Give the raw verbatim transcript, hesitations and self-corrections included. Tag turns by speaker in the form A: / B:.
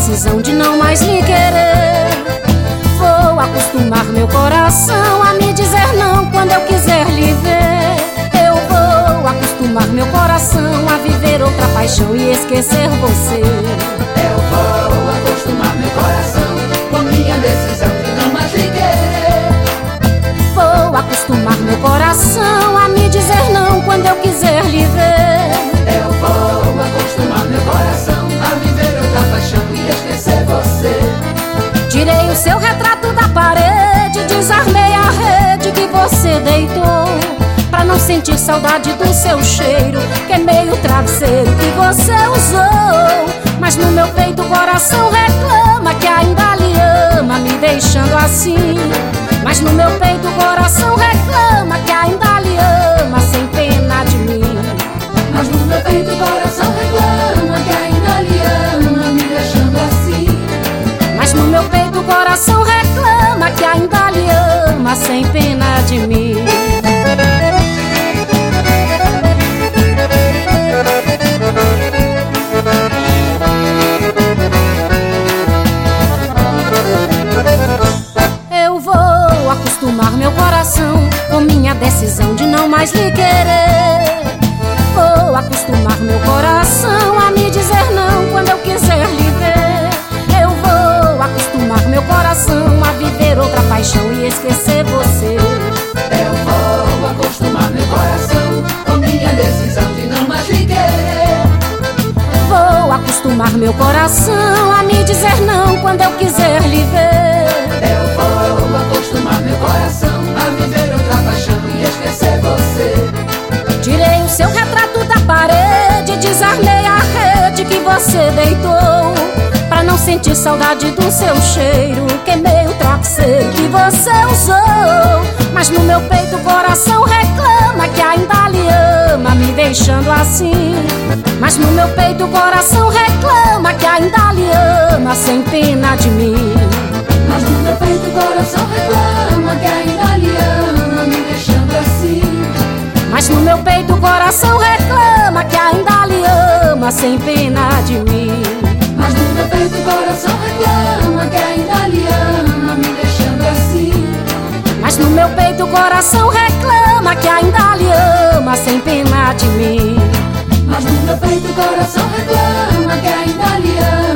A: decisão de não mais lhe querer. Vou acostumar meu coração a me dizer não quando eu quiser lhe ver. Eu vou acostumar meu coração a viver outra paixão e esquecer você.
B: Eu vou acostumar meu coração com minha decisão de não mais lhe querer.
A: Vou acostumar meu coração a me dizer não quando eu quiser lhe ver.
B: Eu vou acostumar meu coração a viver outra paixão e esquecer você.
A: Tirei o seu retrato da parede, desarmei a rede que você deitou, pra não sentir saudade do seu cheiro. Queimei o travesseiro que você usou, mas no meu peito o coração reclama que ainda lhe ama, me deixando assim. Mas no meu peito o coração reclama que ainda lhe ama, sem pena de mim.
B: Mas no meu peito o coração reclama que ainda lhe ama, me deixando assim.
A: Mas no meu peito o coração reclama que ainda lhe ama, sem pena de mim. Eu vou acostumar meu coração com minha decisão de não mais lhe querer. Vou acostumar meu coração a me dizer não quando eu quiser lhe ver. Eu vou acostumar meu coração a viver outra paixão e esquecer você.
B: Eu vou acostumar meu coração com minha decisão de não mais lhe querer.
A: Vou acostumar meu coração a me dizer não quando eu quiser lhe ver.
B: Eu vou acostumar meu coração a viver outra paixão e esquecer você.
A: Tirei o seu retrato da parede, desarmei a rede que você deitou, pra não sentir saudade do seu cheiro. Queimei o travesseiro que você usou, mas no meu peito o coração reclama que ainda lhe ama, me deixando assim. Mas no meu peito o coração reclama que ainda lhe ama, sem pena de mim.
B: Mas no meu peito o coração reclama que ainda lhe ama, me deixando assim.
A: Mas no meu peito o coração reclama que ainda lhe ama, sem pena de mim.
B: Mas no meu peito o coração reclama que ainda lhe ama, me deixando assim.
A: Mas no meu peito o coração reclama que ainda lhe ama, sem pena de mim.
B: Mas no meu peito o coração reclama que ainda lhe ama.